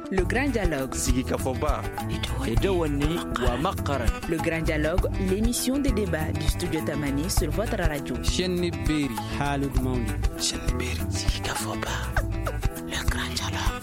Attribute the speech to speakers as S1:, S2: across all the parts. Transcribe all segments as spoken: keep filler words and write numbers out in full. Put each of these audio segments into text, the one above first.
S1: Le grand dialogue.
S2: Sigikafoba. Edouani wa Makaran.
S1: Le grand dialogue, l'émission de débat du studio Tamani sur votre radio.
S3: Chenni Beri.
S4: Haloud Maouli.
S2: Chenni Beri.
S1: Sigikafoba. Le grand dialogue.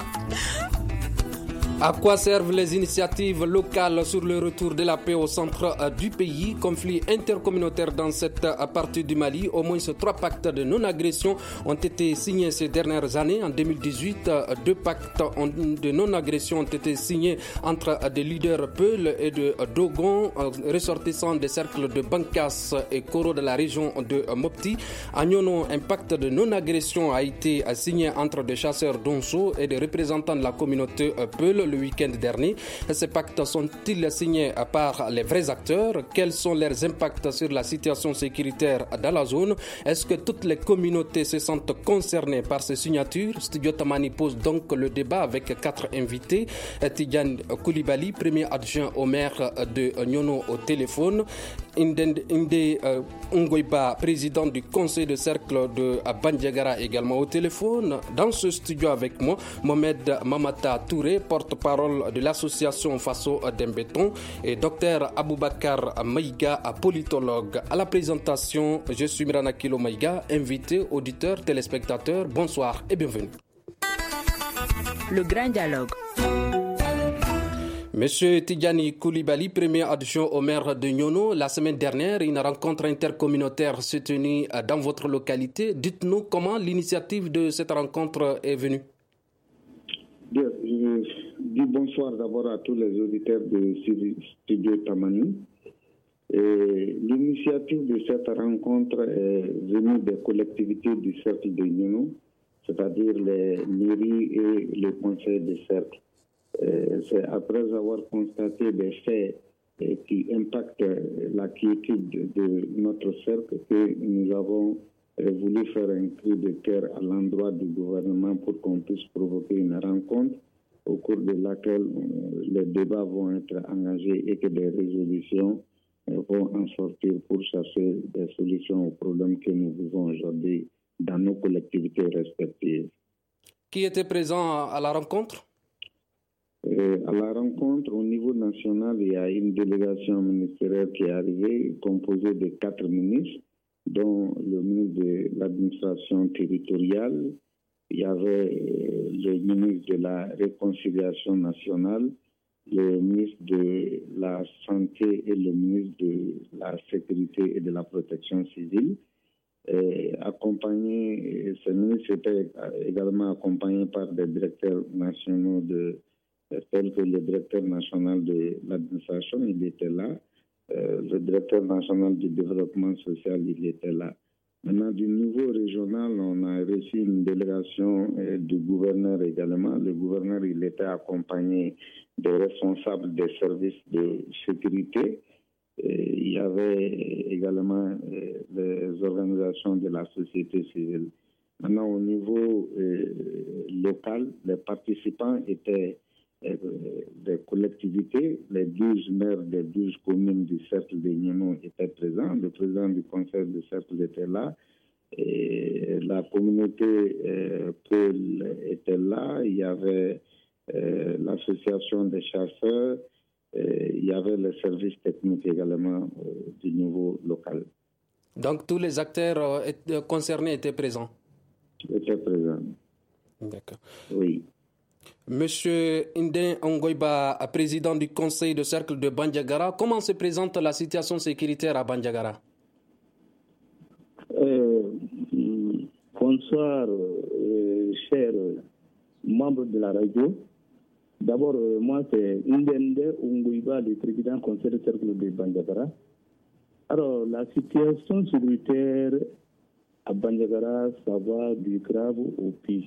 S3: À quoi servent les initiatives locales sur le retour de la paix au centre du pays? Conflit intercommunautaire dans cette partie du Mali. Au moins trois pactes de non-agression ont été signés ces dernières années. En deux mille dix-huit, deux pactes de non-agression ont été signés entre des leaders Peul et de Dogon, ressortissant des cercles de Bankas et Koro de la région de Mopti. À Nyono, un pacte de non-agression a été signé entre des chasseurs d'Onso et des représentants de la communauté Peul le week-end dernier. Ces pactes sont-ils signés par les vrais acteurs? Quels sont leurs impacts sur la situation sécuritaire dans la zone? Est-ce que toutes les communautés se sentent concernées par ces signatures? Studio Tamani pose donc le débat avec quatre invités. Tidjane Koulibaly, premier adjoint au maire de Nyono au téléphone. Inde uh, Ngoiba, président du conseil de cercle de Bandiagara également au téléphone. Dans ce studio avec moi, Mohamed Mamata Touré, porte-parole de l'association Faso Dembéton, et docteur Aboubakar Maïga, politologue. À la présentation, je suis Mirana Kilo Maïga, invité, auditeur, téléspectateur. Bonsoir et bienvenue.
S1: Le grand dialogue.
S3: Monsieur Tidjane Koulibaly, premier adjoint au maire de Nyono, la semaine dernière, une rencontre intercommunautaire s'est tenue dans votre localité. Dites-nous comment l'initiative de cette rencontre est venue.
S5: Bien, je dis bonsoir d'abord à tous les auditeurs de Studio Tamani. Et l'initiative de cette rencontre est venue des collectivités du cercle de Nyono, c'est-à-dire les mairies et les conseils de cercle. C'est après avoir constaté des faits qui impactent la quiétude de notre cercle que nous avons voulu faire un cri de cœur à l'endroit du gouvernement pour qu'on puisse provoquer une rencontre au cours de laquelle les débats vont être engagés et que des résolutions vont en sortir pour chercher des solutions aux problèmes que nous vivons aujourd'hui dans nos collectivités respectives.
S3: Qui était présent à la rencontre?
S5: Euh, à la rencontre, au niveau national, il y a une délégation ministérielle qui est arrivée, composée de quatre ministres, dont le ministre de l'administration territoriale, il y avait euh, le ministre de la réconciliation nationale, le ministre de la santé et le ministre de la sécurité et de la protection civile. Et accompagné, ces ministres étaient également accompagnés par des directeurs nationaux de tel que le directeur national de l'administration, il était là. Euh, le directeur national du développement social, il était là. Maintenant, du niveau régional, on a reçu une délégation euh, du gouverneur également. Le gouverneur, il était accompagné des responsables des services de sécurité. Et il y avait également euh, les organisations de la société civile. Maintenant, au niveau euh, local, les participants étaient des collectivités, les douze maires des douze communes du cercle de Nyono étaient présents, le président du conseil du cercle était là, et la communauté euh, Peul était là, il y avait euh, l'association des chasseurs, et il y avait les services techniques également euh, du niveau local.
S3: Donc tous les acteurs euh, concernés étaient présents?
S5: Étaient présents.
S3: D'accord.
S5: Oui.
S3: Monsieur Inde Ngoiba, président du conseil de cercle de Bandiagara, comment se présente la situation sécuritaire à Bandiagara?
S6: euh, Bonsoir, euh, chers membres de la radio. D'abord, euh, moi, c'est Inde Ngoiba, le président du conseil de cercle de Bandiagara. Alors, la situation sécuritaire à Bandiagara, ça va du grave au pire.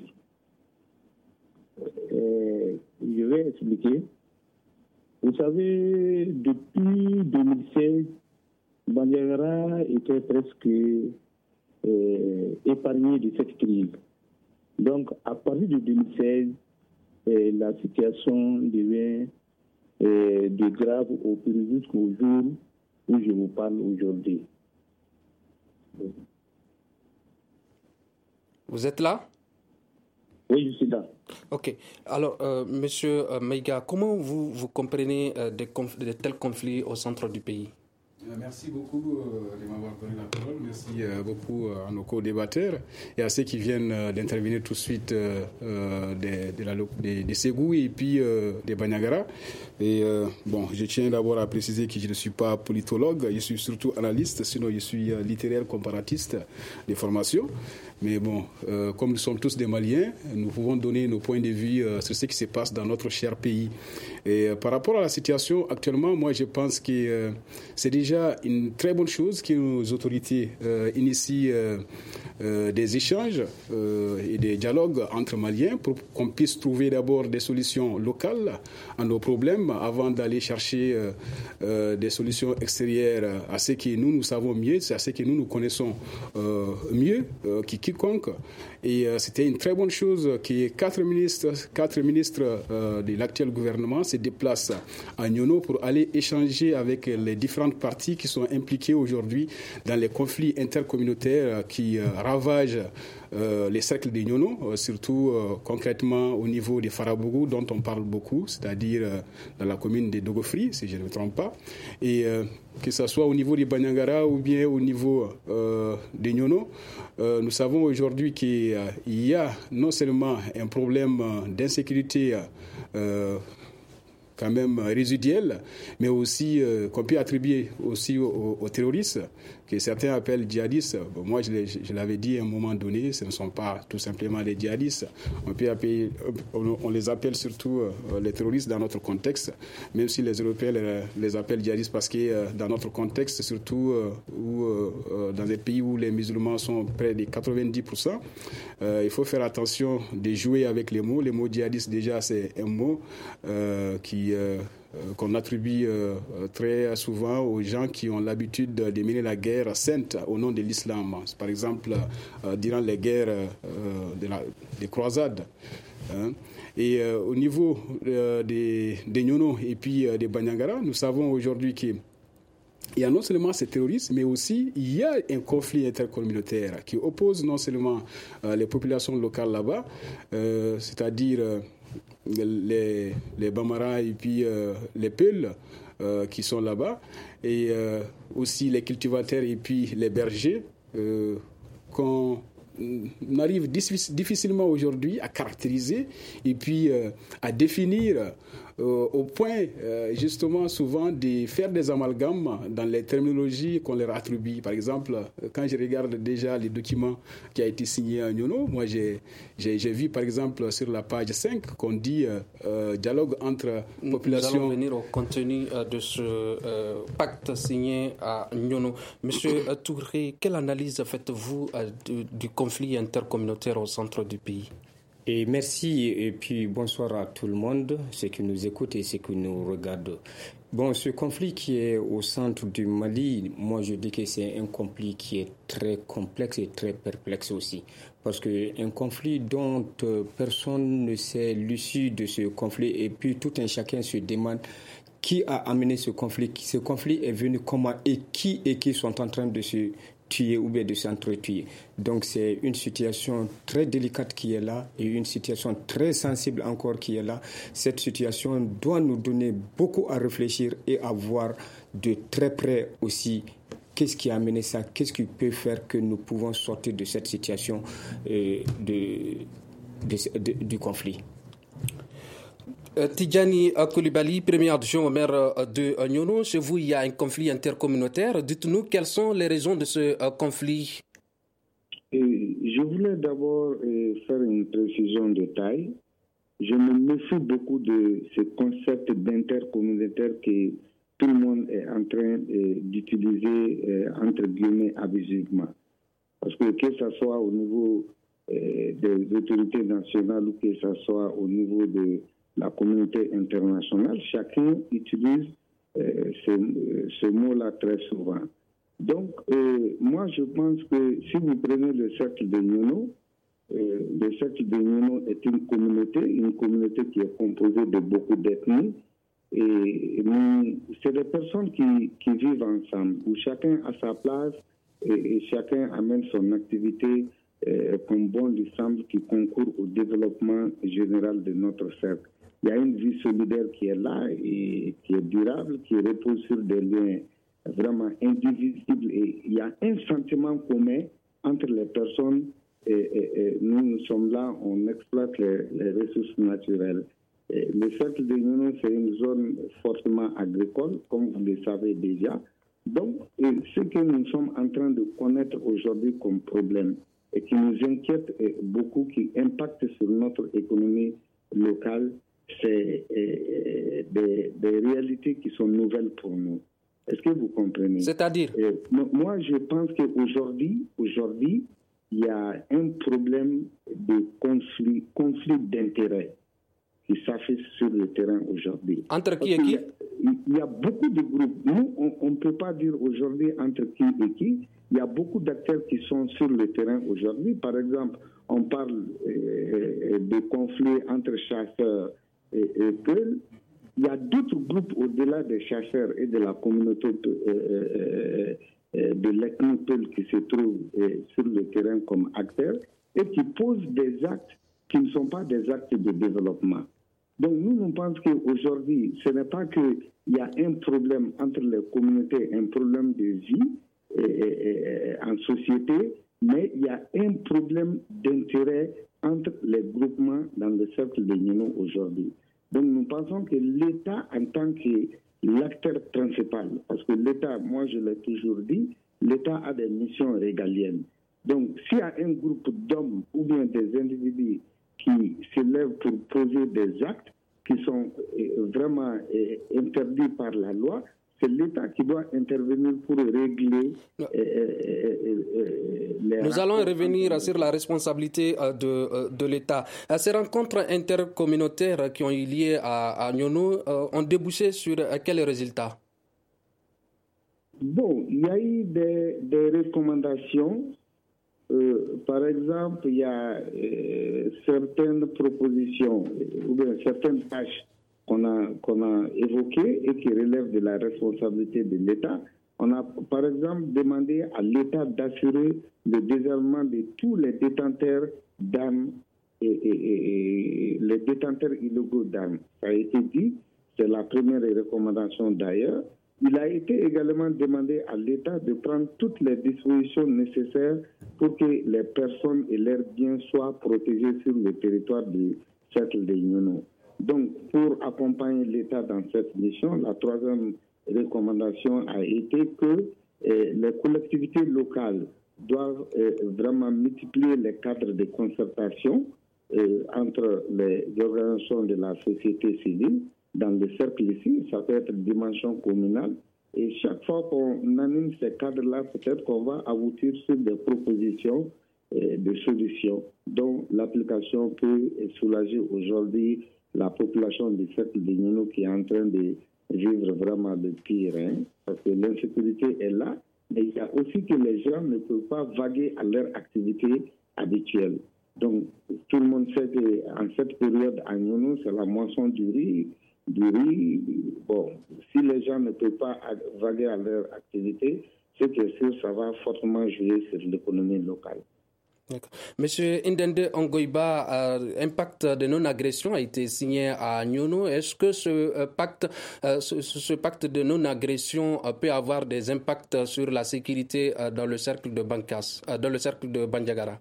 S6: Euh, je vais expliquer. Vous savez, depuis deux mille seize, Bandiagara était presque euh, épargné de cette crise. Donc, à partir de deux mille seize, euh, la situation devient euh, de grave au pire jusqu'au jour où je vous parle aujourd'hui.
S3: Vous êtes là?
S6: Oui, je suis là.
S3: Ok. Alors, euh, Monsieur euh, Maïga, comment vous, vous comprenez euh, de, conf- de tels conflits au centre du pays?
S4: Merci beaucoup euh, de m'avoir donné la parole. Merci euh, beaucoup euh, à nos co-débatteurs et à ceux qui viennent euh, d'intervenir tout de suite euh, euh, de, de, la, de, de Ségou et puis euh, de Bandiagara. Et euh, bon, je tiens d'abord à préciser que je ne suis pas politologue, je suis surtout analyste, sinon je suis euh, littéraire comparatiste de formation. Mais bon, euh, comme nous sommes tous des Maliens, nous pouvons donner nos points de vue euh, sur ce qui se passe dans notre cher pays. Et euh, par rapport à la situation actuellement, moi je pense que euh, c'est déjà une très bonne chose que nos autorités euh, initient euh, euh, des échanges euh, et des dialogues entre Maliens pour qu'on puisse trouver d'abord des solutions locales à nos problèmes avant d'aller chercher euh, euh, des solutions extérieures à ce que nous, nous savons mieux, à ce que nous, nous connaissons euh, mieux euh, qui quiconque. Et euh, c'était une très bonne chose que quatre ministres, quatre ministres euh, de l'actuel gouvernement se déplacent à Nyono pour aller échanger avec les différentes parties qui sont impliquées aujourd'hui dans les conflits intercommunautaires qui euh, ravagent euh, les cercles de Nyono, euh, surtout euh, concrètement au niveau des Farabougou, dont on parle beaucoup, c'est-à-dire euh, dans la commune de Dogofri, si je ne me trompe pas. Et euh, que ce soit au niveau des Bandiagara ou bien au niveau euh, des Nyono, euh, nous savons aujourd'hui qu'il euh, y a non seulement un problème d'insécurité euh, quand même résiduel, mais aussi euh, qu'on peut attribuer aussi aux, aux terroristes, que certains appellent djihadistes. Bon, moi, je, je l'avais dit à un moment donné, ce ne sont pas tout simplement les djihadistes. On, peut appeler, on, on les appelle surtout euh, les terroristes dans notre contexte, même si les Européens les, les appellent djihadistes parce que euh, dans notre contexte, surtout euh, où, euh, dans des pays où les musulmans sont près de quatre-vingt-dix pour cent, euh, il faut faire attention de jouer avec les mots. Les mots djihadistes, déjà, c'est un mot euh, qui Euh, qu'on attribue euh, très souvent aux gens qui ont l'habitude de mener la guerre sainte au nom de l'islam. Par exemple, euh, durant les guerres euh, de la, des croisades. Hein. Et euh, au niveau euh, des, des Nyono et puis euh, des Bandiagara, nous savons aujourd'hui qu'il y a non seulement ces terroristes, mais aussi il y a un conflit intercommunautaire qui oppose non seulement euh, les populations locales là-bas, euh, c'est-à-dire euh, les, les Bambara et puis euh, les Peuls euh, qui sont là-bas, et euh, aussi les cultivateurs et puis les bergers euh, qu'on arrive difficilement aujourd'hui à caractériser et puis euh, à définir euh, au point euh, justement souvent de faire des amalgames dans les terminologies qu'on leur attribue. Par exemple, quand je regarde déjà les documents qui ont été signés à Nyono, moi j'ai, j'ai, j'ai vu par exemple sur la page cinq qu'on dit euh, euh, dialogue entre populations.
S3: Nous allons venir au contenu euh, de ce euh, pacte signé à Nyono. Monsieur Touré, quelle analyse faites-vous euh, du, du conflit intercommunautaire au centre du pays?
S7: Et merci et puis bonsoir à tout le monde, ceux qui nous écoutent et ceux qui nous regardent. Bon, ce conflit qui est au centre du Mali, moi je dis que c'est un conflit qui est très complexe et très perplexe aussi. Parce qu'un conflit dont personne ne sait l'issue de ce conflit et puis tout un chacun se demande qui a amené ce conflit, ce conflit est venu comment et qui et qui sont en train de se tuer ou bien de s'entretuer. Donc c'est une situation très délicate qui est là et une situation très sensible encore qui est là. Cette situation doit nous donner beaucoup à réfléchir et à voir de très près aussi qu'est-ce qui a amené ça, qu'est-ce qui peut faire que nous pouvons sortir de cette situation euh, de, de, de, du conflit.
S3: Tidjani Koulibaly, premier adjoint au maire de Nyono, chez vous il y a un conflit intercommunautaire. Dites-nous quelles sont les raisons de ce conflit.
S5: Et je voulais d'abord faire une précision de taille. Je me méfie beaucoup de ce concept d'intercommunautaire que tout le monde est en train d'utiliser entre guillemets abusivement. Parce que que ce soit au niveau des autorités nationales ou que ce soit au niveau de la communauté internationale, chacun utilise euh, ce, ce mot-là très souvent. Donc, euh, moi, je pense que si vous prenez le cercle de Nyono, euh, le cercle de Nyono est une communauté, une communauté qui est composée de beaucoup d'ethnies, et, et c'est des personnes qui, qui vivent ensemble, où chacun a sa place et, et chacun amène son activité euh, comme bon lui semble, qui concourt au développement général de notre cercle. Il y a une vie solidaire qui est là et qui est durable, qui repose sur des liens vraiment indivisibles. Et il y a un sentiment commun entre les personnes. Et, et, et nous, nous sommes là, on exploite les, les ressources naturelles. Et le cercle de Nyono, c'est une zone fortement agricole, comme vous le savez déjà. Donc, et ce que nous sommes en train de connaître aujourd'hui comme problème et qui nous inquiète beaucoup, qui impacte sur notre économie locale, c'est euh, des, des réalités qui sont nouvelles pour nous. Est-ce que vous comprenez?
S3: C'est-à-dire
S5: euh, Moi, je pense qu'aujourd'hui, aujourd'hui, il y a un problème de conflit, conflit d'intérêts qui s'affiche sur le terrain aujourd'hui.
S3: Entre qui et qui?
S5: Il y, a, il y a beaucoup de groupes. Nous, on ne peut pas dire aujourd'hui entre qui et qui. Il y a beaucoup d'acteurs qui sont sur le terrain aujourd'hui. Par exemple, on parle euh, de conflits entre chasseurs et, et peuls. Il y a d'autres groupes au-delà des chasseurs et de la communauté euh, euh, de l'ethnie peul qui se trouvent euh, sur le terrain comme acteurs et qui posent des actes qui ne sont pas des actes de développement. Donc nous, nous pensons qu'aujourd'hui, ce n'est pas qu'il y a un problème entre les communautés, un problème de vie et, et, et, en société, mais il y a un problème d'intérêt entre les groupements dans le cercle de Nyono aujourd'hui. Donc nous pensons que l'État, en tant que l'acteur principal, parce que l'État, moi je l'ai toujours dit, l'État a des missions régaliennes. Donc s'il y a un groupe d'hommes ou bien des individus qui se lèvent pour poser des actes qui sont vraiment interdits par la loi, c'est l'État qui doit intervenir pour régler euh, euh, euh, les...
S3: Nous allons revenir sur la responsabilité de, de l'État. Ces rencontres intercommunautaires qui ont eu lieu à, à Nyono ont débouché sur quels résultats?
S5: Bon, il y a eu des, des recommandations. Euh, par exemple, il y a euh, certaines propositions ou bien certaines tâches qu'on a, qu'on a évoquées et qui relèvent de la responsabilité de l'État. On a, par exemple, demandé à l'État d'assurer le désarmement de tous les détenteurs d'armes et, et, et, et les détenteurs illégaux d'armes. Ça a été dit, c'est la première recommandation d'ailleurs. Il a été également demandé à l'État de prendre toutes les dispositions nécessaires pour que les personnes et leurs biens soient protégés sur le territoire du cercle de Nyono. Donc, pour accompagner l'État dans cette mission, la troisième recommandation a été que eh, les collectivités locales doivent eh, vraiment multiplier les cadres de concertation eh, entre les organisations de la société civile. Dans le cercle ici, ça peut être dimension communale. Et chaque fois qu'on anime ces cadres-là, peut-être qu'on va aboutir sur des propositions eh, de solutions dont l'application peut soulager aujourd'hui la population du cercle de Nyono qui est en train de vivre vraiment de pire. Hein, parce que l'insécurité est là, mais il y a aussi que les gens ne peuvent pas vaguer à leur activité habituelle. Donc, tout le monde sait qu'en cette période à Nyono, c'est la moisson du riz. Du riz. Bon, si les gens ne peuvent pas vaguer à leur activité, c'est que sûr, ça va fortement jouer sur l'économie locale.
S3: D'accord. Monsieur Ndende Ongoiba, euh, un pacte de non-agression a été signé à Nyono. Est-ce que ce euh, pacte, euh, ce, ce pacte de non-agression euh, peut avoir des impacts sur la sécurité euh, dans le cercle de Bankas, euh, dans le cercle de Bandiagara?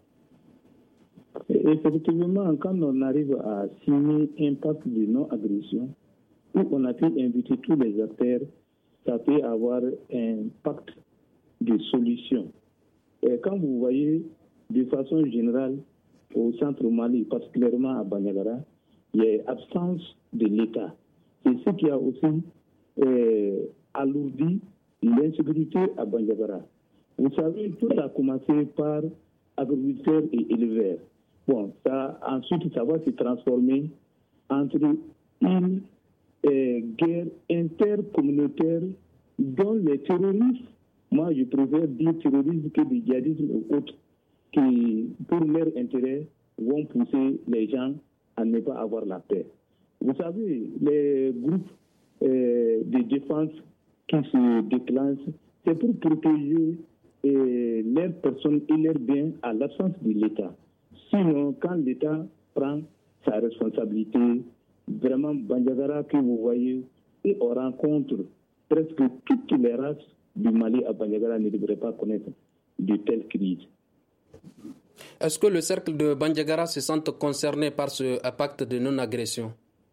S6: Effectivement, quand on arrive à signer un pacte de non-agression, où on a pu inviter tous les acteurs, ça peut avoir un pacte de solution. Et quand vous voyez de façon générale, au centre Mali, particulièrement à Bandiagara, il y a absence de l'État. C'est ce qui a aussi euh, alourdi l'insécurité à Bandiagara. Vous savez, tout a commencé par agriculteurs et éleveurs. Bon, ça, ensuite, ça va se transformer entre une euh, guerre intercommunautaire dont les terroristes, moi je préfère dire terrorisme que du djihadisme ou autre, qui, pour leur intérêt, vont pousser les gens à ne pas avoir la paix. Vous savez, les groupes euh, de défense qui se déclenchent, c'est pour protéger et leurs personnes et leurs biens à l'absence de l'État. Sinon, quand l'État prend sa responsabilité, vraiment, Bandiagara que vous voyez, et on rencontre presque toutes les races du Mali à Bandiagara ne devraient pas connaître de telles crises.
S3: Est-ce que le cercle de Bandiagara se sent concerné par ce pacte de non-agression?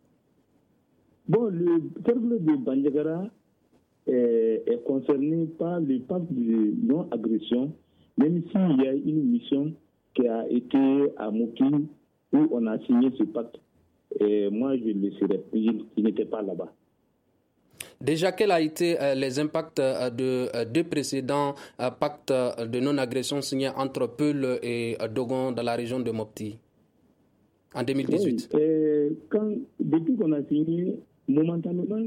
S6: Bon, le cercle de Bandiagara est, est concerné par le pacte de non-agression, même s'il y a une mission qui a été à Mouki où on a signé ce pacte. Et moi, je le serais, je n'étais pas là-bas.
S3: Déjà, quels ont été euh, les impacts euh, de euh, deux précédents euh, pactes de non-agression signés entre Peul et euh, Dogon dans la région de Mopti en deux mille dix-huit?
S6: Oui, et quand, depuis qu'on a signé, momentanément,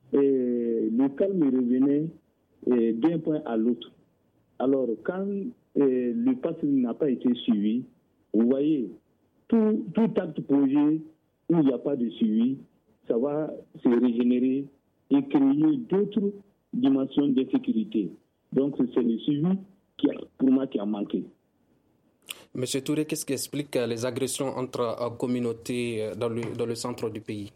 S6: et le calme revenait et d'un point à l'autre. Alors, quand et, le pacte n'a pas été suivi, vous voyez, tout, tout acte posé où il n'y a pas de suivi, ça va se régénérer et créer d'autres dimensions d'insécurité. Donc, c'est le suivi qui a, pour moi qui a manqué.
S3: Monsieur Touré, qu'est-ce qui explique les agressions entre communautés dans le, dans le centre du pays?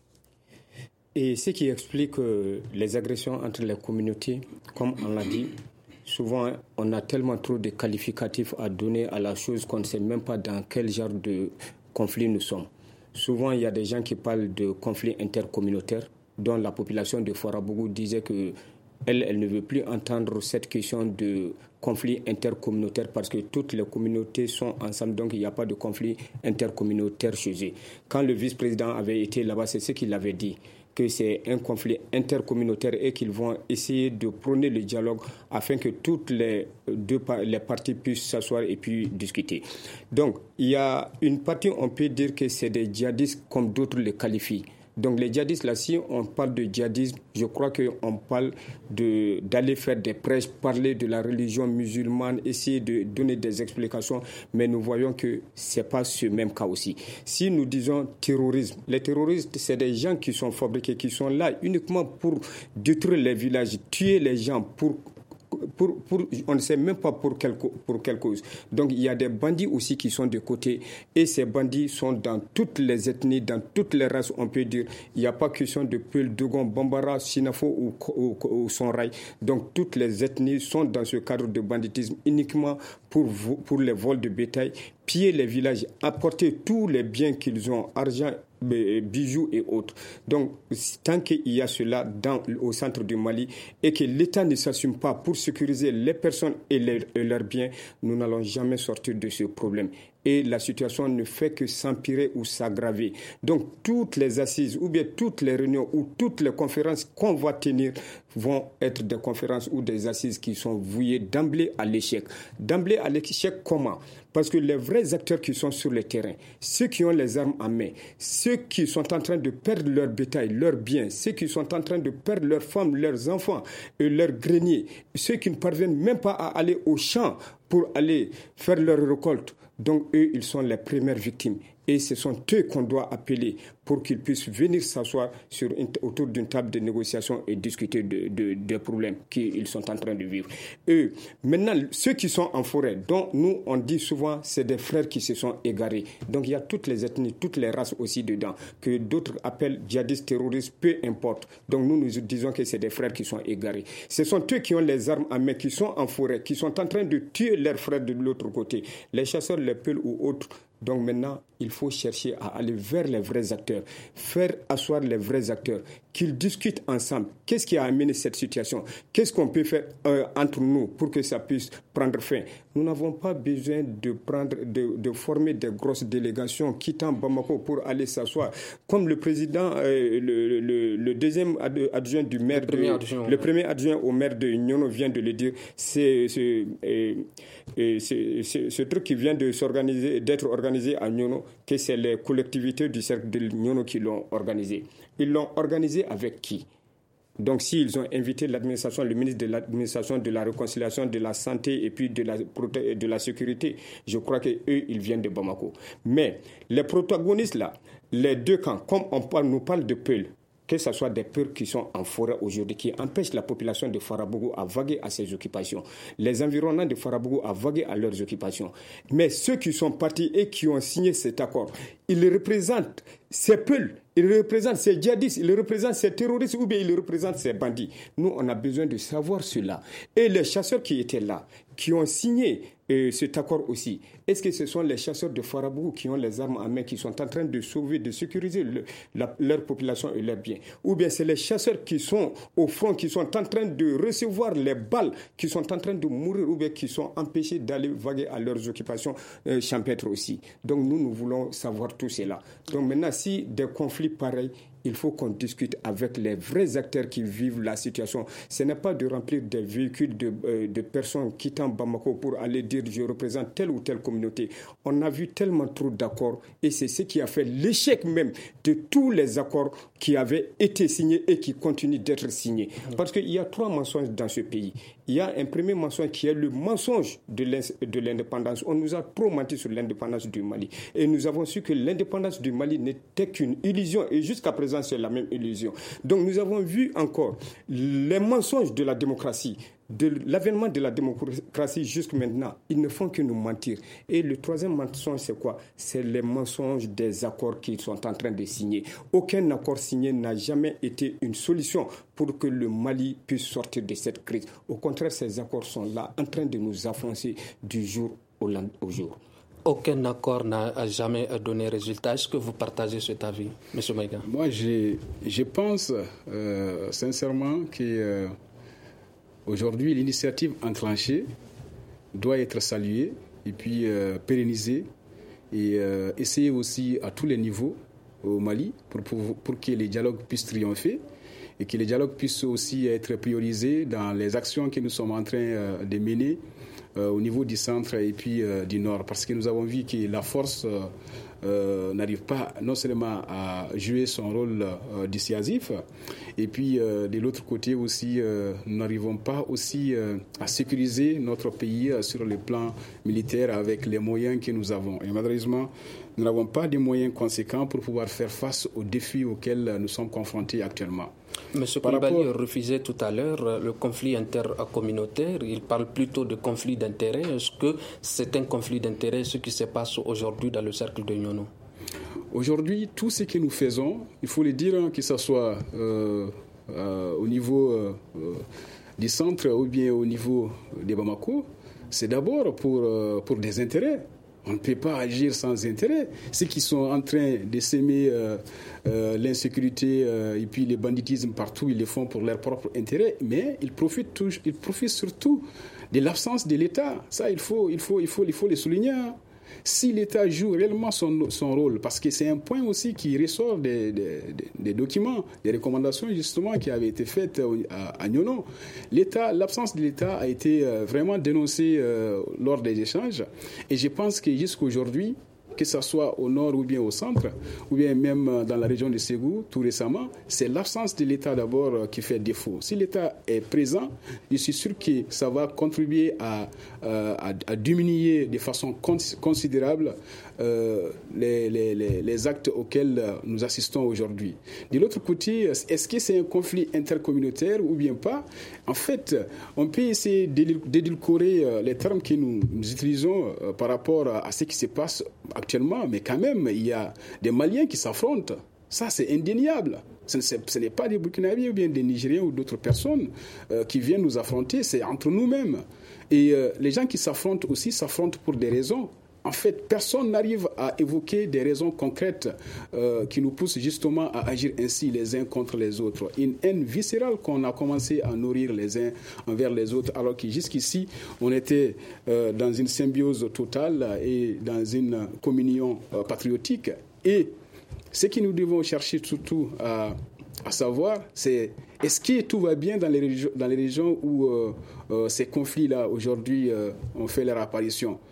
S7: Et ce qui explique les agressions entre les communautés, comme on l'a dit, souvent on a tellement trop de qualificatifs à donner à la chose qu'on ne sait même pas dans quel genre de conflit nous sommes. Souvent, il y a des gens qui parlent de conflits intercommunautaires, dont la population de Farabougou disait que elle, elle ne veut plus entendre cette question de conflit intercommunautaire parce que toutes les communautés sont ensemble, donc il n'y a pas de conflit intercommunautaire chez eux. Quand le vice-président avait été là-bas, c'est ce qu'il avait dit, que c'est un conflit intercommunautaire et qu'ils vont essayer de prôner le dialogue afin que toutes les deux les parties puissent s'asseoir et puis discuter. Donc, il y a une partie, on peut dire que c'est des djihadistes comme d'autres les qualifient. Donc les djihadistes, là, si on parle de djihadisme, je crois qu'on parle de, d'aller faire des prêches, parler de la religion musulmane, essayer de donner des explications, mais nous voyons que ce n'est pas ce même cas aussi. Si nous disons terrorisme, les terroristes, c'est des gens qui sont fabriqués, qui sont là uniquement pour détruire les villages, tuer les gens, pour... Pour, pour, on ne sait même pas pour quelle, pour quelle cause. Donc il y a des bandits aussi qui sont de côté et ces bandits sont dans toutes les ethnies, dans toutes les races, on peut dire. Il n'y a pas question de Peul, Dogon, Bambara, Sinafo ou, ou, ou Sonrai. Donc toutes les ethnies sont dans ce cadre de banditisme uniquement pour, pour les vols de bétail, piller les villages, apporter tous les biens qu'ils ont, argent, bijoux et autres. Donc, tant qu'il y a cela dans, au centre du Mali et que l'État ne s'assume pas pour sécuriser les personnes et, les, et leurs biens, nous n'allons jamais sortir de ce problème. Et la situation ne fait que s'empirer ou s'aggraver. Donc, toutes les assises ou bien toutes les réunions ou toutes les conférences qu'on va tenir vont être des conférences ou des assises qui sont vouées d'emblée à l'échec. D'emblée à l'échec, comment? Parce que les vrais acteurs qui sont sur le terrain, ceux qui ont les armes en main, ceux qui sont en train de perdre leur bétail, leurs biens, ceux qui sont en train de perdre leurs femmes, leurs enfants et leurs greniers, ceux qui ne parviennent même pas à aller au champ pour aller faire leur récolte. Donc, eux, ils sont les premières victimes. Et ce sont eux qu'on doit appeler pour qu'ils puissent venir s'asseoir sur une, autour d'une table de négociation et discuter de, de, des problèmes qu'ils sont en train de vivre. Eux, maintenant, ceux qui sont en forêt, dont nous, on dit souvent, c'est des frères qui se sont égarés. Donc, il y a toutes les ethnies, toutes les races aussi dedans, que d'autres appellent djihadistes, terroristes, peu importe. Donc, nous, nous disons que c'est des frères qui sont égarés. Ce sont eux qui ont les armes à main, qui sont en forêt, qui sont en train de tuer leurs frères de l'autre côté. Les chasseurs, les Peuls ou autres. Donc maintenant, il faut chercher à aller vers les vrais acteurs, faire asseoir les vrais acteurs, qu'ils discutent ensemble. Qu'est-ce qui a amené cette situation? Qu'est-ce qu'on peut faire euh, entre nous pour que ça puisse prendre fin? Nous n'avons pas besoin de, prendre, de, de former des grosses délégations quittant Bamako pour aller s'asseoir. Comme le président, euh, le, le, le deuxième adjoint du maire, le premier, de, adjoint, le premier adjoint au maire de Nyono vient de le dire, c'est, c'est, euh, euh, c'est, c'est ce truc qui vient de s'organiser, d'être organisé à Nyono, que c'est les collectivités du cercle de Nyono qui l'ont organisé. Ils l'ont organisé avec qui? Donc, s'ils ont invité l'administration, le ministre de l'administration, de la réconciliation, de la santé et puis de la, de la sécurité, je crois qu'eux, ils viennent de Bamako. Mais les protagonistes là, les deux camps, comme on parle, nous parle de Peul, que ce soit des peurs qui sont en forêt aujourd'hui, qui empêchent la population de Farabougou à vaguer à ses occupations, les environnants de Farabougou à vaguer à leurs occupations. Mais ceux qui sont partis et qui ont signé cet accord, ils représentent ces peuls, ils représentent ces djihadistes, ils représentent ces terroristes ou bien ils représentent ces bandits. Nous, on a besoin de savoir cela. Et les chasseurs qui étaient là, qui ont signé euh, cet accord aussi, est-ce que ce sont les chasseurs de Farabougou qui ont les armes en main, qui sont en train de sauver, de sécuriser le, la, leur population et leurs biens? Ou bien c'est les chasseurs qui sont au front, qui sont en train de recevoir les balles, qui sont en train de mourir ou bien qui sont empêchés d'aller vaguer à leurs occupations euh, champêtres aussi. Donc nous, nous voulons savoir tout cela. Donc maintenant, si des conflits pareils, il faut qu'on discute avec les vrais acteurs qui vivent la situation. Ce n'est pas de remplir des véhicules de, euh, de personnes quittant Bamako pour aller dire je représente telle ou telle communauté. On a vu tellement trop d'accords et c'est ce qui a fait l'échec même de tous les accords qui avaient été signés et qui continuent d'être signés. Parce qu'il y a trois mensonges dans ce pays. Il y a un premier mensonge qui est le mensonge de l'indépendance. On nous a trop menti sur l'indépendance du Mali. Et nous avons su que l'indépendance du Mali n'était qu'une illusion. Et jusqu'à présent, c'est la même illusion. Donc nous avons vu encore les mensonges de la démocratie. De l'avènement de la démocratie jusqu'à maintenant, ils ne font que nous mentir. Et le troisième mensonge, c'est quoi? C'est les mensonges des accords qu'ils sont en train de signer. Aucun accord signé n'a jamais été une solution pour que le Mali puisse sortir de cette crise. Au contraire, ces accords sont là, en train de nous enfoncer du jour au, au jour.
S3: Aucun accord n'a jamais donné résultat. Est-ce que vous partagez cet avis, M. Maïga?
S4: Moi, je, je pense euh, sincèrement que euh, aujourd'hui, l'initiative enclenchée doit être saluée et puis euh, pérennisée et euh, essayer aussi à tous les niveaux au Mali pour, pour, pour que les dialogues puissent triompher et que les dialogues puissent aussi être priorisés dans les actions que nous sommes en train euh, de mener euh, au niveau du centre et puis euh, du nord. Parce que nous avons vu que la force euh, euh, n'arrive pas non seulement à jouer son rôle euh, dissuasif, et puis euh, de l'autre côté aussi, euh, nous n'arrivons pas aussi euh, à sécuriser notre pays euh, sur le plan militaire avec les moyens que nous avons. Et malheureusement, nous n'avons pas de moyens conséquents pour pouvoir faire face aux défis auxquels nous sommes confrontés actuellement.
S3: M. Koulibaly rapport... refusait tout à l'heure le conflit intercommunautaire. Il parle plutôt de conflit d'intérêts. Est-ce que c'est un conflit d'intérêts ce qui se passe aujourd'hui dans le cercle de Nyono?
S4: Aujourd'hui, tout ce que nous faisons, il faut le dire, que ce soit euh, euh, au niveau euh, du centre ou bien au niveau de Bamako, c'est d'abord pour, euh, pour des intérêts. On ne peut pas agir sans intérêt. Ceux qui sont en train de s'aimer euh, euh, l'insécurité euh, et puis le banditisme partout, ils le font pour leur propre intérêt, mais ils profitent, tout, ils profitent surtout de l'absence de l'État. Ça, il faut, il faut, il faut, il faut le souligner. Hein. Si l'État joue réellement son, son rôle, parce que c'est un point aussi qui ressort des, des, des documents, des recommandations justement qui avaient été faites à, à Nyono. L'État, l'absence de l'État a été vraiment dénoncée euh, lors des échanges. Et je pense que jusqu'à aujourd'hui, que ce soit au nord ou bien au centre, ou bien même dans la région de Ségou, tout récemment, c'est l'absence de l'État d'abord qui fait défaut. Si l'État est présent, je suis sûr que ça va contribuer à, à, à diminuer de façon considérable euh, les, les, les actes auxquels nous assistons aujourd'hui. De l'autre côté, est-ce que c'est un conflit intercommunautaire ou bien pas? En fait, on peut essayer d'édulcorer les termes que nous, nous utilisons par rapport à ce qui se passe actuellement, mais quand même, il y a des Maliens qui s'affrontent. Ça, c'est indéniable. Ce, ce n'est pas des Burkinabés ou bien des Nigériens ou d'autres personnes euh, qui viennent nous affronter, c'est entre nous-mêmes. Et euh, les gens qui s'affrontent aussi s'affrontent pour des raisons. En fait, personne n'arrive à évoquer des raisons concrètes euh, qui nous poussent justement à agir ainsi les uns contre les autres. Une haine viscérale qu'on a commencé à nourrir les uns envers les autres, alors que jusqu'ici, on était euh, dans une symbiose totale et dans une communion euh, patriotique. Et ce que nous devons chercher surtout à, à savoir, c'est est-ce que tout va bien dans les régions, dans les régions où euh, euh, ces conflits-là aujourd'hui euh, ont fait leur apparition?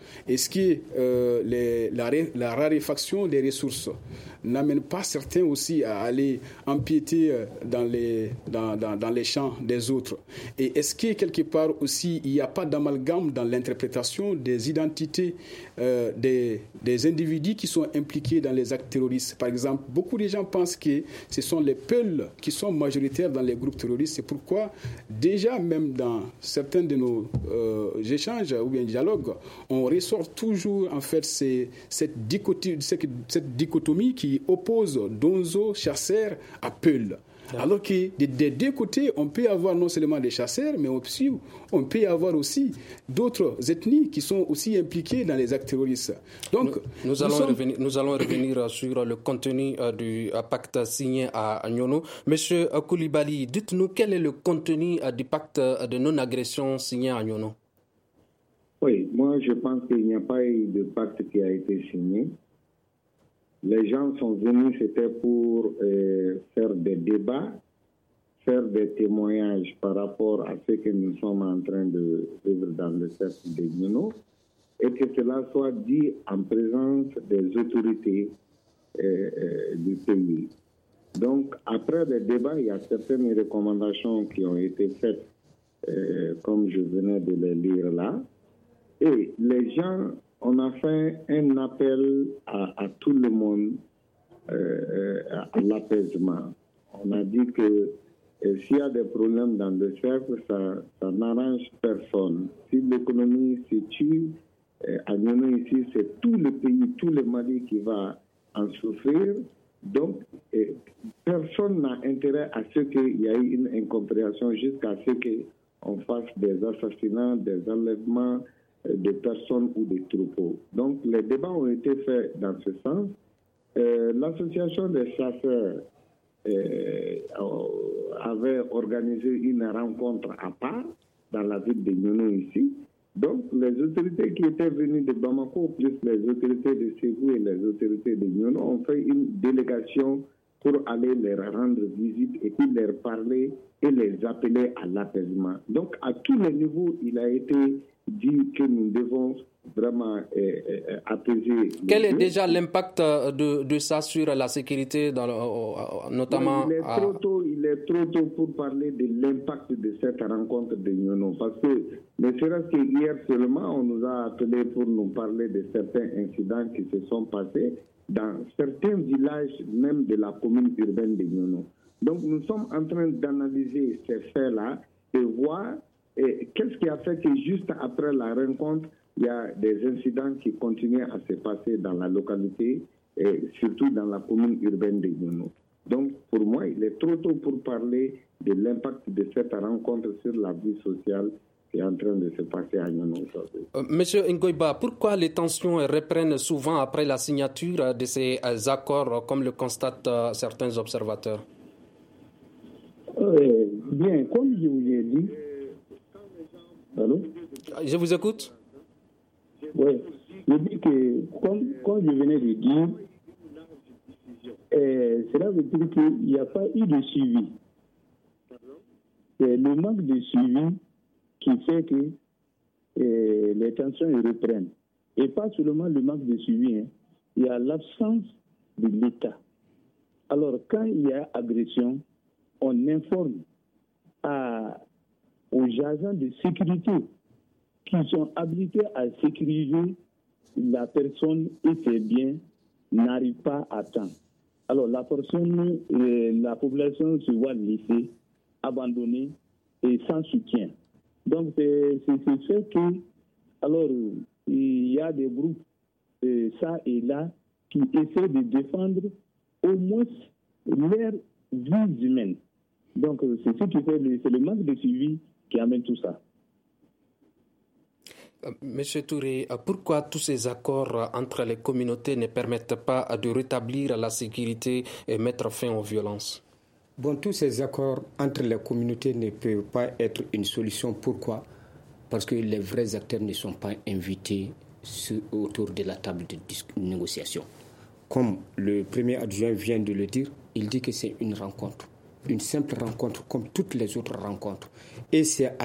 S4: Est-ce que euh, les, la, la raréfaction des ressources n'amène pas certains aussi à aller empiéter dans les, dans, dans, dans les champs des autres? Et est-ce que quelque part aussi il n'y a pas d'amalgame dans l'interprétation des identités euh, des, des individus qui sont impliqués dans les actes terroristes? Par exemple, beaucoup de gens pensent que ce sont les Peuls qui sont majoritaires dans les groupes terroristes. C'est pourquoi déjà même dans certains de nos euh, échanges ou bien dialogues, on ressort toujours en fait ces, cette, dichotomie, cette, cette dichotomie qui oppose Donzo, chasseurs, à Peul. Alors que des, des deux côtés, on peut avoir non seulement des chasseurs, mais aussi, on peut avoir aussi d'autres ethnies qui sont aussi impliquées dans les actes terroristes. Donc,
S3: nous, nous, allons, sommes... revenir, nous allons revenir sur le contenu euh, du euh, pacte signé à Nyono. Monsieur Koulibaly, dites-nous quel est le contenu euh, du pacte de non-agression signé à Nyono?
S5: Oui, moi je pense qu'il n'y a pas eu de pacte qui a été signé. Les gens sont venus, c'était pour euh, faire des débats, faire des témoignages par rapport à ce que nous sommes en train de vivre dans le cercle de Nyono, et que cela soit dit en présence des autorités euh, euh, du pays. Donc, après les débats, il y a certaines recommandations qui ont été faites, euh, comme je venais de les lire là, et les gens... On a fait un appel à, à tout le monde euh, à l'apaisement. On a dit que euh, s'il y a des problèmes dans le cercle, ça, ça n'arrange personne. Si l'économie se tue, euh, à Nyono ici, c'est tout le pays, tout le Mali qui va en souffrir. Donc, euh, personne n'a intérêt à ce qu'il y ait une incompréhension jusqu'à ce qu'on fasse des assassinats, des enlèvements de personnes ou des troupeaux. Donc, les débats ont été faits dans ce sens. Euh, l'association des chasseurs euh, avait organisé une rencontre à part dans la ville de Nyono ici. Donc, les autorités qui étaient venues de Bamako, plus les autorités de Ségou et les autorités de Nyono, ont fait une délégation pour aller leur rendre visite et puis leur parler et les appeler à l'apaisement. Donc, à tous les niveaux, il a été dit que nous devons vraiment euh, euh, apaiser.
S3: Quel est déjà l'impact de, de ça sur la sécurité, dans le, notamment...
S5: Ouais, il, est à... trop tôt, il est trop tôt pour parler de l'impact de cette rencontre de Nyono, parce que ne serait-ce qu'hier seulement, on nous a appelé pour nous parler de certains incidents qui se sont passés dans certains villages, même de la commune urbaine de Nyono. Donc nous sommes en train d'analyser ces faits-là et voir et qu'est-ce qui a fait que juste après la rencontre, il y a des incidents qui continuent à se passer dans la localité et surtout dans la commune urbaine de Nyono. Donc pour moi, il est trop tôt pour parler de l'impact de cette rencontre sur la vie sociale qui est en train de se passer à Nyono aujourd'hui.
S3: Euh, Monsieur Ngoïba, pourquoi les tensions reprennent souvent après la signature de ces euh, accords, comme le constatent euh, certains observateurs?
S6: euh, Bien, comme je vous ai dit, allô?
S3: Je vous écoute.
S6: Oui, je dis que, comme, comme je venais de dire, euh, cela veut dire qu'il n'y a pas eu de suivi. C'est le manque de suivi qui fait que euh, les tensions reprennent. Et pas seulement le manque de suivi, hein, il y a l'absence de l'État. Alors, quand il y a agression, on informe à, aux agents de sécurité qui sont habilités à sécuriser la personne et ses biens, n'arrivent pas à temps. Alors la personne, euh, la population se voit laissée, abandonnée et sans soutien. Donc c'est ce fait que, alors il y a des groupes, euh, ça et là, qui essaient de défendre au moins leurs vies humaines. Donc c'est ce qui fait, le, c'est le manque de suivi qui amène tout ça.
S3: Monsieur Touré, pourquoi tous ces accords entre les communautés ne permettent pas de rétablir la sécurité et mettre fin aux violences?
S7: Bon, tous ces accords entre les communautés ne peuvent pas être une solution. Pourquoi? Parce que les vrais acteurs ne sont pas invités autour de la table de négociation. Comme le premier adjoint vient de le dire, il dit que c'est une rencontre. une simple rencontre comme toutes les autres rencontres. Et c'est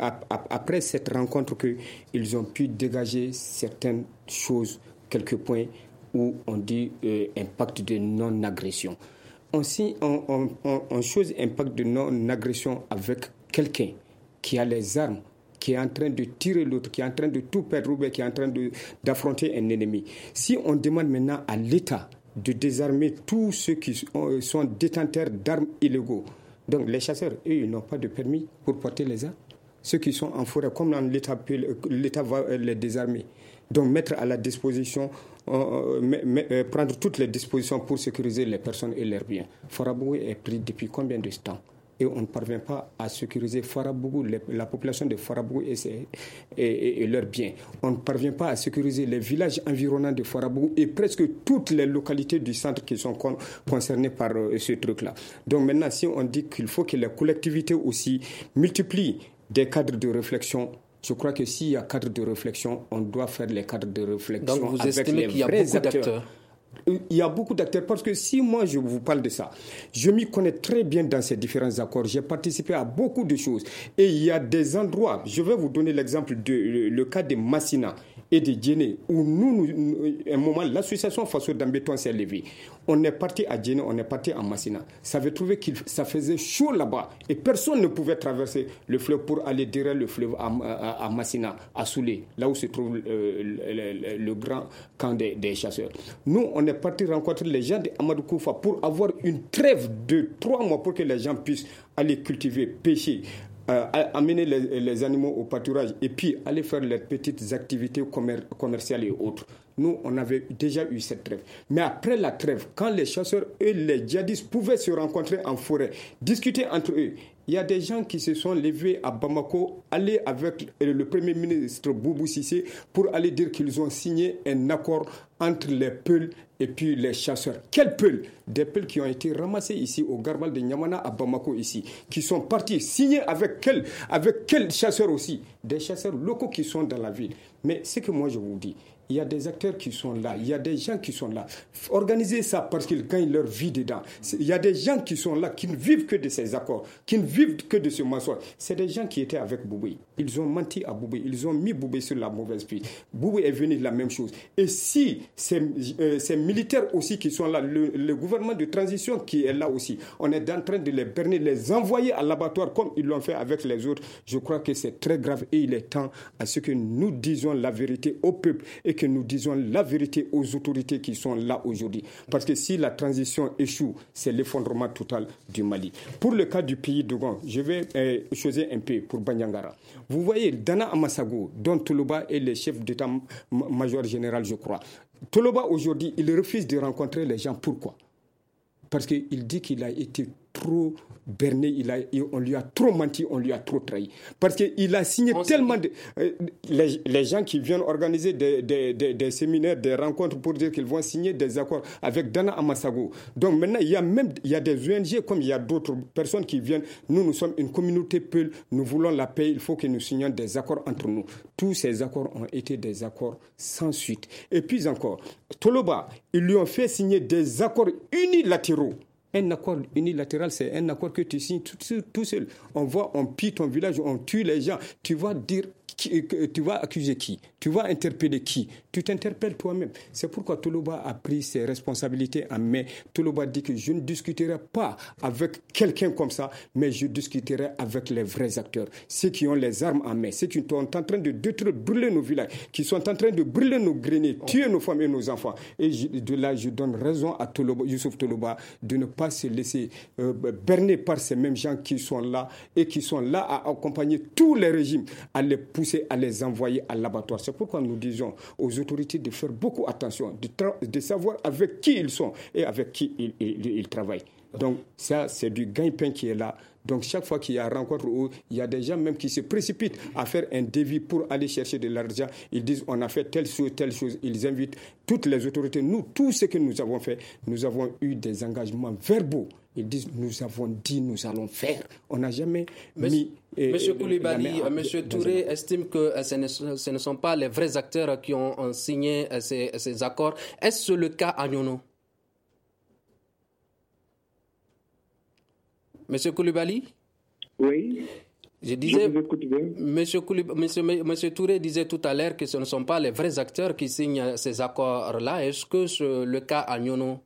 S7: après cette rencontre qu'ils ont pu dégager certaines choses, quelques points où on dit euh, impact de non-agression. On, on, on, on, on chose impact de non-agression avec quelqu'un qui a les armes, qui est en train de tirer l'autre, qui est en train de tout perdre, qui est en train de, d'affronter un ennemi. Si on demande maintenant à l'État de désarmer tous ceux qui sont, sont détenteurs d'armes illégaux, donc les chasseurs, eux, ils n'ont pas de permis pour porter les armes. Ceux qui sont en forêt, comme l'État, l'État va les désarmer. Donc mettre à la disposition, euh, mais, mais, euh, prendre toutes les dispositions pour sécuriser les personnes et leurs biens. Farabougou est pris depuis combien de temps? Et on ne parvient pas à sécuriser Farabougou, les, la population de Farabougou et, ses, et, et, et leurs biens. On ne parvient pas à sécuriser les villages environnants de Farabougou et presque toutes les localités du centre qui sont con, concernées par euh, ce truc-là. Donc maintenant, si on dit qu'il faut que les collectivités aussi multiplient des cadres de réflexion, je crois que s'il y a cadre de réflexion, on doit faire les cadres de réflexion.
S3: Donc vous
S7: avec
S3: estimez
S7: les
S3: qu'il y a
S7: vrais
S3: beaucoup
S7: acteurs.
S3: d'acteurs?
S7: Il y a beaucoup d'acteurs parce que si moi je vous parle de ça, je m'y connais très bien dans ces différents accords. J'ai participé à beaucoup de choses et il y a des endroits, je vais vous donner l'exemple de le, le cas de Massina et de Djéné où nous, nous, un moment, l'association Faso d'Ambéton s'est levée. On est parti à Djéné, on est parti à Massina. Ça avait trouvé que ça faisait chaud là-bas et personne ne pouvait traverser le fleuve pour aller derrière le fleuve à, à, à Massina, à Soulé, là où se trouve euh, le, le, le grand camp des, des chasseurs. Nous, on est parti rencontrer les gens d'Amadou Koufa pour avoir une trêve de trois mois pour que les gens puissent aller cultiver, pêcher, Euh, amener les, les animaux au pâturage et puis aller faire leurs petites activités commer- commerciales et autres. Nous, on avait déjà eu cette trêve. Mais après la trêve, quand les chasseurs et les djihadistes pouvaient se rencontrer en forêt, discuter entre eux, il y a des gens qui se sont levés à Bamako, aller avec le Premier ministre Boubou Cissé pour aller dire qu'ils ont signé un accord entre les Peuls et puis les chasseurs. Quels Peuls? Des Peuls qui ont été ramassés ici au Garbal de Niamana à Bamako ici, qui sont partis signer avec quels avec quels chasseurs aussi? Des chasseurs locaux qui sont dans la ville. Mais ce que moi je vous dis, il y a des acteurs qui sont là, il y a des gens qui sont là. Organisez ça parce qu'ils gagnent leur vie dedans. Il y a des gens qui sont là, qui ne vivent que de ces accords, qui ne vivent que de ce mensonge. C'est des gens qui étaient avec Boubé. Ils ont menti à Boubé, ils ont mis Boubé sur la mauvaise piste. Boubé est venu de la même chose. Et si ces, euh, ces militaires aussi qui sont là, le, le gouvernement de transition qui est là aussi, on est en train de les berner, les envoyer à l'abattoir comme ils l'ont fait avec les autres, je crois que c'est très grave et il est temps à ce que nous disions la vérité au peuple et que nous disons la vérité aux autorités qui sont là aujourd'hui. Parce que si la transition échoue, c'est l'effondrement total du Mali. Pour le cas du pays d'Ogon, je vais euh, choisir un peu pour Banyangara. Vous voyez, Dana Amasago, dont Toloba est le chef d'état-major général, je crois. Toloba, aujourd'hui, il refuse de rencontrer les gens. Pourquoi? Parce qu'il dit qu'il a été trop berné, il a, on lui a trop menti, on lui a trop trahi. Parce qu'il a signé on tellement de... Euh, les, les gens qui viennent organiser des, des, des, des séminaires, des rencontres pour dire qu'ils vont signer des accords avec Dana Amasago. Donc maintenant, il y a même il y a des O N G comme il y a d'autres personnes qui viennent. Nous, nous sommes une communauté Peul, nous voulons la paix, il faut que nous signions des accords entre nous. Tous ces accords ont été des accords sans suite. Et puis encore, Toloba, ils lui ont fait signer des accords unilatéraux. Un accord unilatéral, c'est un accord que tu signes tout, tout seul. On va, on pille ton village, on tue les gens. Tu vas dire, qui, tu vas accuser qui? Tu vas interpeller qui? Tu t'interpelles toi-même. C'est pourquoi Toloba a pris ses responsabilités en main. Toloba dit que je ne discuterai pas avec quelqu'un comme ça, mais je discuterai avec les vrais acteurs. Ceux qui ont les armes en main, ceux qui sont en train de détruire, brûler nos villages, qui sont en train de brûler nos greniers, tuer nos femmes et nos enfants. Et je, de là, je donne raison à Toloba, Youssouf Toloba de ne pas se laisser euh, berner par ces mêmes gens qui sont là et qui sont là à accompagner tous les régimes, à les pousser, à les envoyer à l'abattoir. C'est pourquoi nous disons aux autorités de faire beaucoup attention, de, tra- de savoir avec qui ils sont et avec qui ils, ils, ils travaillent. Donc ça, c'est du gagne-pain qui est là. Donc chaque fois qu'il y a rencontre où il y a des gens même qui se précipitent à faire un devis pour aller chercher de l'argent, ils disent on a fait telle chose, telle chose. Ils invitent toutes les autorités. Nous, tout ce que nous avons fait, nous avons eu des engagements verbaux. Ils disent nous avons dit, nous allons faire. On n'a jamais Monsieur, mis...
S3: Et, Monsieur Koulibaly, Monsieur Touré estime que ce ne, ce ne sont pas les vrais acteurs qui ont, ont signé ces, ces accords. Est-ce le cas à Nyono? Monsieur Koulibaly?
S5: Oui.
S3: Je disais,
S5: je vous écoute bien.
S3: Monsieur, Koulibaly, monsieur, monsieur Touré disait tout à l'heure que ce ne sont pas les vrais acteurs qui signent ces accords-là. Est-ce que c'est le cas à Nyono?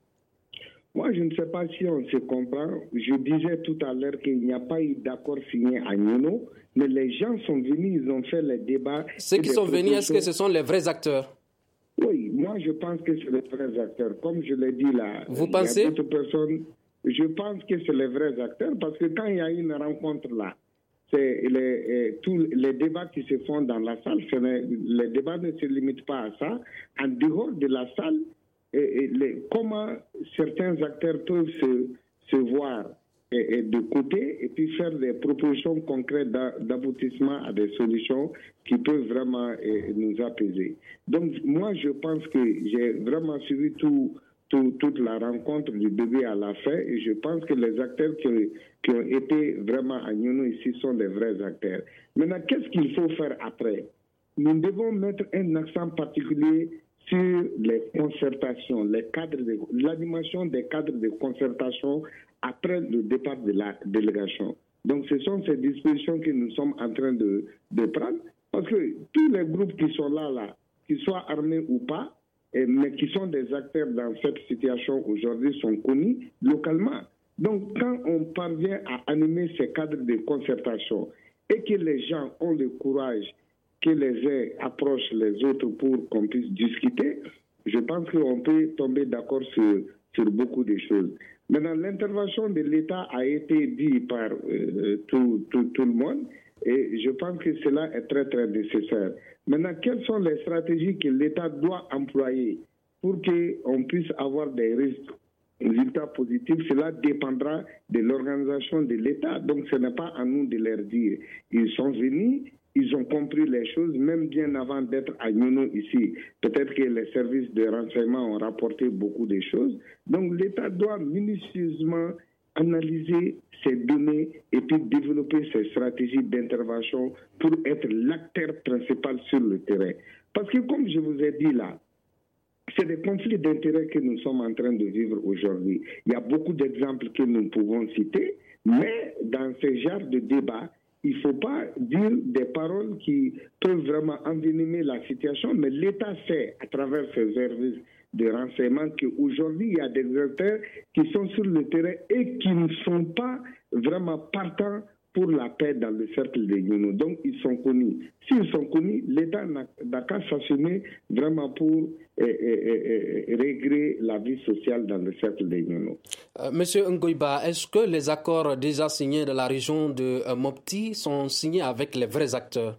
S5: Moi, je ne sais pas si on se comprend. Je disais tout à l'heure qu'il n'y a pas eu d'accord signé à Nyono, mais les gens sont venus, ils ont fait les débats.
S3: Ceux qui sont venus, est-ce que ce sont les vrais acteurs?
S5: Oui, moi je pense que c'est les vrais acteurs. Comme je l'ai dit là,
S3: vous pensez?
S5: Il y a d'autres personnes. Je pense que c'est les vrais acteurs parce que quand il y a une rencontre là, c'est les, tous les débats qui se font dans la salle, les débats ne se limitent pas à ça. En dehors de la salle, et, et les, comment certains acteurs peuvent se, se voir et, et de côté et puis faire des propositions concrètes d'aboutissement à des solutions qui peuvent vraiment et, nous apaiser. Donc moi je pense que j'ai vraiment suivi tout, tout, toute la rencontre du début à la fin et je pense que les acteurs qui, qui ont été vraiment à Nyono ici sont les vrais acteurs. Maintenant, qu'est-ce qu'il faut faire après? Nous devons mettre un accent particulier sur les concertations, les cadres de, l'animation des cadres de concertation après le départ de la délégation. Donc ce sont ces dispositions que nous sommes en train de, de prendre, parce que tous les groupes qui sont là, là, qu'ils soient armés ou pas, et, mais qui sont des acteurs dans cette situation aujourd'hui, sont connus localement. Donc quand on parvient à animer ces cadres de concertation et que les gens ont le courage que les uns approchent les autres pour qu'on puisse discuter, je pense qu'on peut tomber d'accord sur, sur beaucoup de choses. Maintenant, l'intervention de l'État a été dit par euh, tout, tout, tout le monde et je pense que cela est très, très nécessaire. Maintenant, quelles sont les stratégies que l'État doit employer pour qu'on puisse avoir des résultats positifs? Cela dépendra de l'organisation de l'État. Donc, ce n'est pas à nous de leur dire. Ils sont venus. Ils ont compris les choses, même bien avant d'être à Nyono ici. Peut-être que les services de renseignement ont rapporté beaucoup de choses. Donc l'État doit minutieusement analyser ces données et puis développer ses stratégies d'intervention pour être l'acteur principal sur le terrain. Parce que comme je vous ai dit là, c'est des conflits d'intérêts que nous sommes en train de vivre aujourd'hui. Il y a beaucoup d'exemples que nous pouvons citer, mais dans ce genre de débat, il ne faut pas dire des paroles qui peuvent vraiment envenimer la situation, mais l'État sait, à travers ses services de renseignement, qu'aujourd'hui, il y a des acteurs qui sont sur le terrain et qui ne sont pas vraiment partants pour la paix dans le cercle de Nyono. Donc, ils sont connus. S'ils sont connus, l'État n'a qu'à s'assumer vraiment pour eh, eh, eh, régler la vie sociale dans le cercle de Nyono.
S3: Euh, Monsieur Ngoïba, est-ce que les accords déjà signés dans la région de euh, Mopti sont signés avec les vrais acteurs?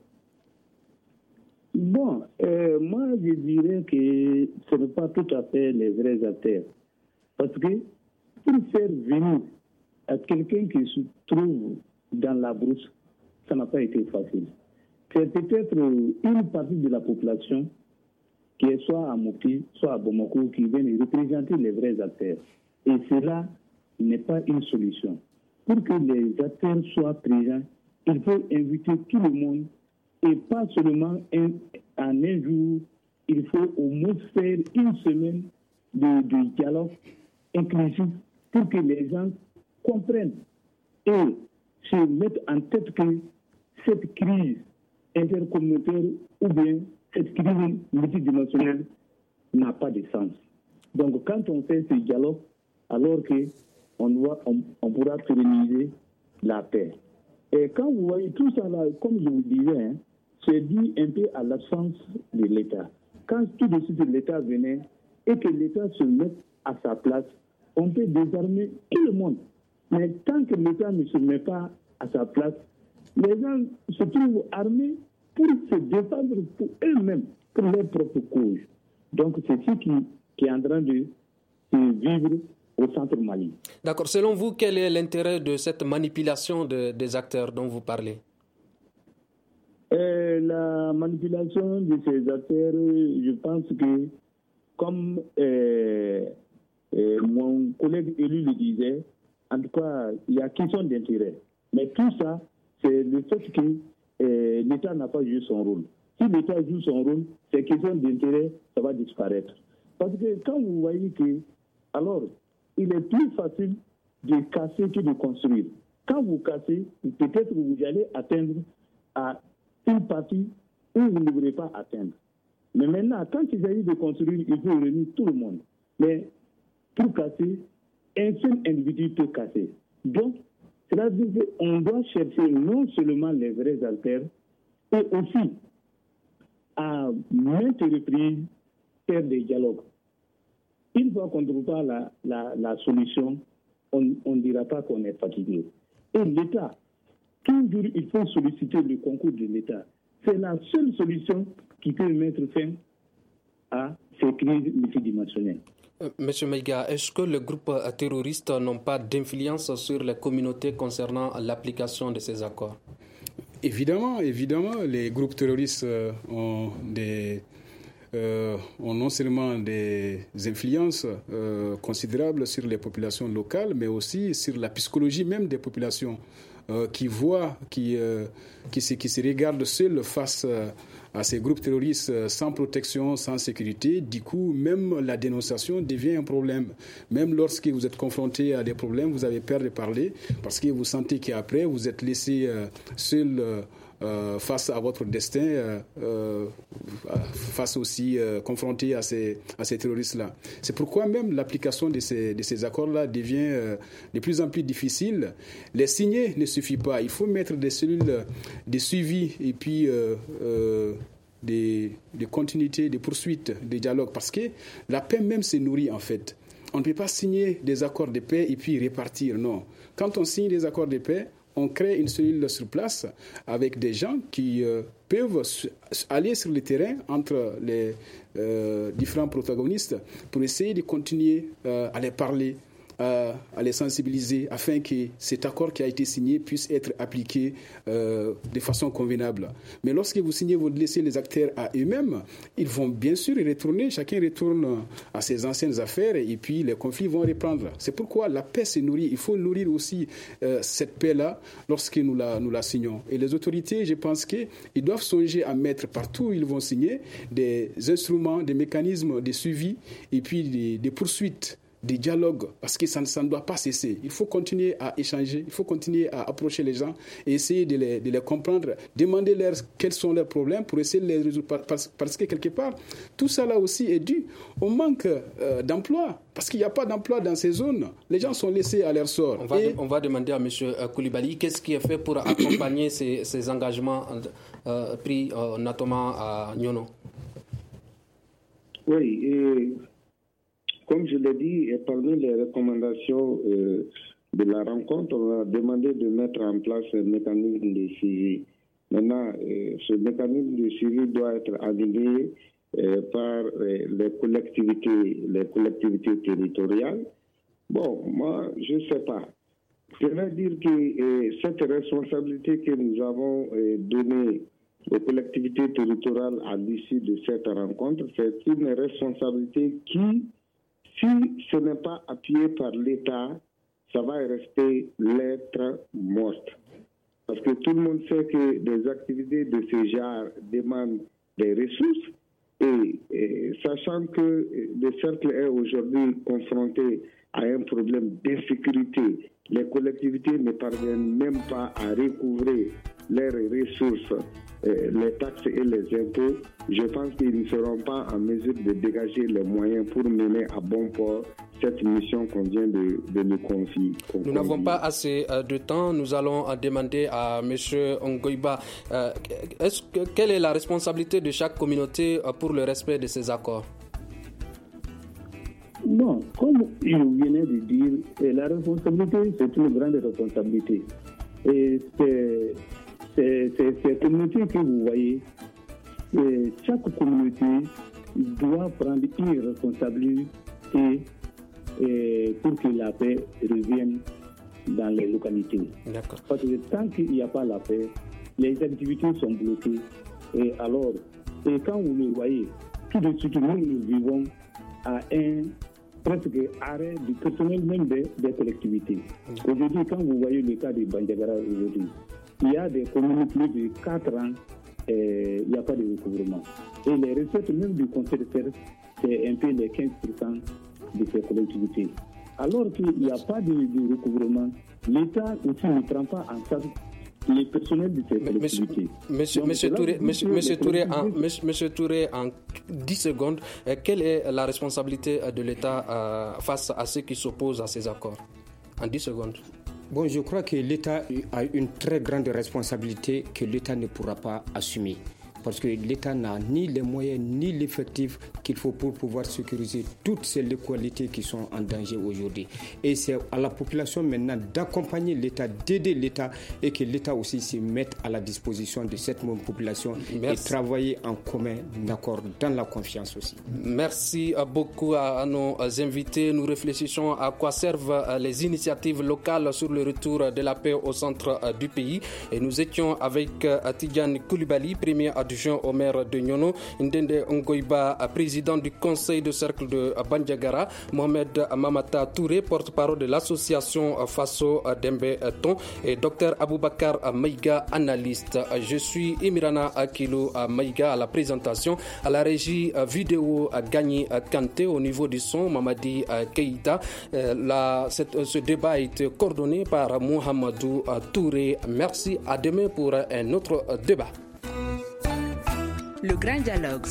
S6: Bon, euh, moi je dirais que ce n'est pas tout à fait les vrais acteurs. Parce que pour faire venir à quelqu'un qui se trouve dans la brousse, ça n'a pas été facile. C'est peut-être une partie de la population qui est soit à Mopti, soit à Bamako, qui viennent représenter les vrais acteurs. Et cela n'est pas une solution. Pour que les acteurs soient présents, il faut inviter tout le monde et pas seulement un, en un jour. Il faut au moins faire une semaine de, de dialogue inclusif pour que les gens comprennent et se mettre en tête que cette crise intercommunautaire ou bien cette crise multidimensionnelle n'a pas de sens. Donc quand on fait ce dialogue, alors qu'on on, on pourra pérenniser la paix. Et quand vous voyez tout ça là, comme je vous disais, hein, c'est dû un peu à l'absence de l'État. Quand tout de suite l'État venait et que l'État se mette à sa place, on peut désarmer tout le monde. Mais tant que l'État ne se met pas à sa place, les gens se trouvent armés pour se défendre pour eux-mêmes, pour leur propre cause. Donc c'est ce qui, qui est en train de, de vivre au centre Mali.
S3: D'accord. Selon vous, quel est l'intérêt de cette manipulation de, des acteurs dont vous parlez?
S6: Euh, la manipulation de ces acteurs, je pense que, comme euh, euh, mon collègue élu le disait, en tout cas, il y a question d'intérêt. Mais tout ça, c'est le fait que euh, l'État n'a pas joué son rôle. Si l'État joue son rôle, ces questions d'intérêt, ça va disparaître. Parce que quand vous voyez que, alors, il est plus facile de casser que de construire. quand vous cassez, peut-être que vous allez atteindre à une partie où vous ne voulez pas atteindre. Mais maintenant, quand il s'agit de construire, il faut réunir tout le monde. Mais pour casser, un seul individu peut casser. Donc, cela veut dire qu'on doit chercher non seulement les vraies artères, et aussi à maintes reprises faire des dialogues. Une fois qu'on ne trouve pas la, la, la solution, on ne dira pas qu'on est fatigué. Et l'État, toujours il faut solliciter le concours de l'État. C'est la seule solution qui peut mettre fin à ces crises multidimensionnelles.
S3: Euh, Monsieur Maïga, est-ce que les groupes terroristes n'ont pas d'influence sur les communautés concernant l'application de ces accords?
S4: Évidemment, évidemment, les groupes terroristes euh, ont des euh, ont non seulement des influences euh, considérables sur les populations locales, mais aussi sur la psychologie même des populations euh, qui voient, qui, euh, qui, se, qui se regardent seuls face euh, à ces groupes terroristes euh, sans protection, sans sécurité. Du coup, même la dénonciation devient un problème. Même lorsque vous êtes confronté à des problèmes, vous avez peur de parler parce que vous sentez qu'après, vous êtes laissé euh, seul euh, Euh, face à votre destin, euh, euh, face aussi euh, confronté à ces, à ces terroristes-là. C'est pourquoi même l'application de ces, de ces accords-là devient euh, de plus en plus difficile. Les signer ne suffit pas. Il faut mettre des cellules de suivi et puis euh, euh, des, des continuités, des poursuites, des dialogues, parce que la paix même se nourrit en fait. On ne peut pas signer des accords de paix et puis repartir, non. Quand on signe des accords de paix, on crée une cellule sur place avec des gens qui euh, peuvent aller sur le terrain entre les euh, différents protagonistes pour essayer de continuer euh, à les parler, à, à les sensibiliser afin que cet accord qui a été signé puisse être appliqué euh, de façon convenable. Mais lorsque vous signez, vous laissez les acteurs à eux-mêmes, ils vont bien sûr y retourner, chacun retourne à ses anciennes affaires et puis les conflits vont reprendre. C'est pourquoi la paix se nourrit. Il faut nourrir aussi euh, cette paix-là lorsque nous la, nous la signons. Et les autorités, je pense qu'ils doivent songer à mettre partout où ils vont signer des instruments, des mécanismes de suivi et puis des, des poursuites, des dialogues, parce que ça ne, ça ne doit pas cesser. Il faut continuer à échanger, il faut continuer à approcher les gens et essayer de les, de les comprendre, demander leur, quels sont leurs problèmes pour essayer de les résoudre. Parce, parce que quelque part, tout ça là aussi est dû au manque euh, d'emploi, parce qu'il n'y a pas d'emploi dans ces zones. Les gens sont laissés à leur sort.
S3: On va,
S4: et...
S3: de, on va demander à M. Koulibaly qu'est-ce qui est fait pour accompagner ces, ces engagements euh, pris euh, notamment à Nyono.
S5: Oui, et comme je l'ai dit, parmi les recommandations euh, de la rencontre, on a demandé de mettre en place un mécanisme de suivi. Maintenant, euh, ce mécanisme de suivi doit être animé euh, par euh, les collectivités, les collectivités territoriales. Bon, moi, je ne sais pas. Je veux dire que euh, cette responsabilité que nous avons euh, donnée aux collectivités territoriales à l'issue de cette rencontre, c'est une responsabilité qui, si ce n'est pas appuyé par l'État, ça va rester lettre morte. Parce que tout le monde sait que des activités de ce genre demandent des ressources et, et sachant que le cercle est aujourd'hui confronté à un problème d'insécurité, les collectivités ne parviennent même pas à recouvrer leurs ressources, euh, les taxes et les impôts. Je pense qu'ils ne seront pas en mesure de dégager les moyens pour mener à bon port cette mission qu'on vient de, de nous confier.
S3: Nous n'avons pas assez euh, de temps. Nous allons euh, demander à M. Ngoïba euh, est-ce que, quelle est la responsabilité de chaque communauté euh, pour le respect de ces accords?
S6: Non, comme je venais de dire, la responsabilité, c'est une grande responsabilité. Et c'est, c'est, c'est, ces communautés que vous voyez, chaque communauté doit prendre une responsabilité et pour que la paix revienne dans les localités.
S3: D'accord.
S6: Parce que tant qu'il n'y a pas la paix, les activités sont bloquées. Et alors, et quand vous le voyez, tout de suite, nous, nous vivons à un presque arrêt du personnel même des, des collectivités. Mmh. Aujourd'hui, quand vous voyez le cas de Bandiagara aujourd'hui, il y a des communes plus de quatre ans, et il n'y a pas de recouvrement. Et les recettes même du conseil de service, c'est un peu les quinze pour cent de ces collectivités. alors qu'il n'y a pas de, de recouvrement, l'État aussi ne prend pas en charge les personnels de ces collectivités.
S3: Monsieur, monsieur, Touré, monsieur, monsieur, Touré, en, monsieur, monsieur Touré, en dix secondes, euh, quelle est la responsabilité de l'État euh, face à ceux qui s'opposent à ces accords? En dix secondes.
S7: Bon, je crois que l'État a une très grande responsabilité que l'État ne pourra pas assumer. Parce que l'État n'a ni les moyens ni l'effectif qu'il faut pour pouvoir sécuriser toutes ces localités qui sont en danger aujourd'hui. Et c'est à la population maintenant d'accompagner l'État, d'aider l'État et que l'État aussi se mette à la disposition de cette même population. Merci. Et travailler en commun, d'accord, dans la confiance aussi.
S3: Merci beaucoup à nos invités. Nous réfléchissons à quoi servent les initiatives locales sur le retour de la paix au centre du pays. Et nous étions avec Tidjane Koulibaly, premier adjoint au maire de Nyono, Ndende Ngoïba, président du conseil de cercle de Bandiagara, Mohamed Mamata Touré, porte-parole de l'association Faso Dembe Ton, et Dr Aboubakar Maïga, analyste. Je suis Emirana Akilo Maïga à la présentation, à la régie vidéo Gagné Kanté, au niveau du son Mamadi Keïta. La, cette, ce débat a été coordonné par Mohamedou Touré. Merci, à demain pour un autre débat.
S1: Le grand dialogue.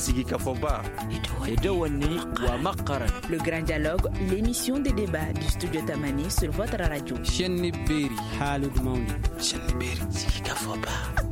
S1: Le grand dialogue, l'émission des débats du studio Tamani sur votre radio.